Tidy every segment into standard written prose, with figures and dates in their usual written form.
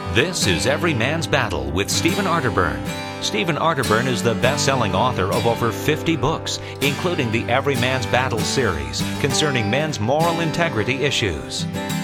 This is Every Man's Battle with Stephen Arterburn. Stephen Arterburn is the best-selling author of over 50 books, including the Every Man's Battle series concerning men's moral integrity issues.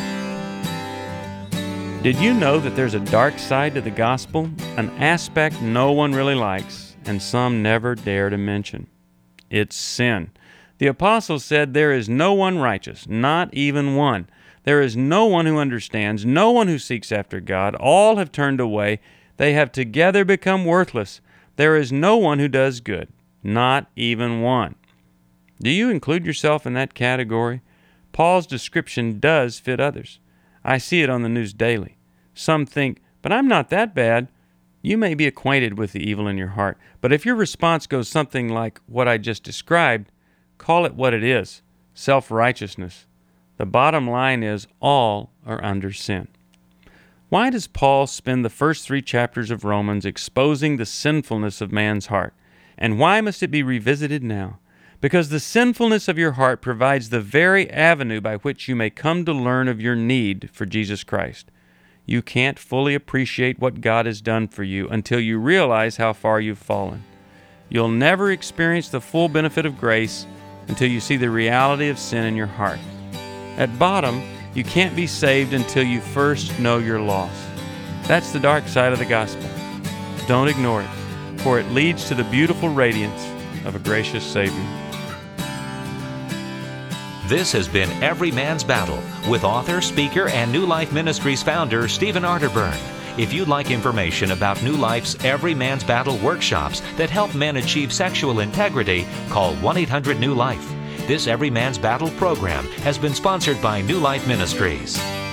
Did you know that there's a dark side to the gospel? An aspect no one really likes, and some never dare to mention. It's sin. The apostle said there is no one righteous, not even one. There is no one who understands, no one who seeks after God. All have turned away. They have together become worthless. There is no one who does good, not even one. Do you include yourself in that category? Paul's description does fit others. I see it on the news daily. Some think, but I'm not that bad. You may be acquainted with the evil in your heart, but if your response goes something like what I just described, call it what it is, self-righteousness. The bottom line is all are under sin. Why does Paul spend the first 3 chapters of Romans exposing the sinfulness of man's heart? And why must it be revisited now? Because the sinfulness of your heart provides the very avenue by which you may come to learn of your need for Jesus Christ. You can't fully appreciate what God has done for you until you realize how far you've fallen. You'll never experience the full benefit of grace until you see the reality of sin in your heart. At bottom, you can't be saved until you first know your loss. That's the dark side of the gospel. Don't ignore it, for it leads to the beautiful radiance of a gracious Savior. This has been Every Man's Battle with author, speaker, and New Life Ministries founder Stephen Arterburn. If you'd like information about New Life's Every Man's Battle workshops that help men achieve sexual integrity, call 1-800-NEW-LIFE. This Every Man's Battle program has been sponsored by New Life Ministries.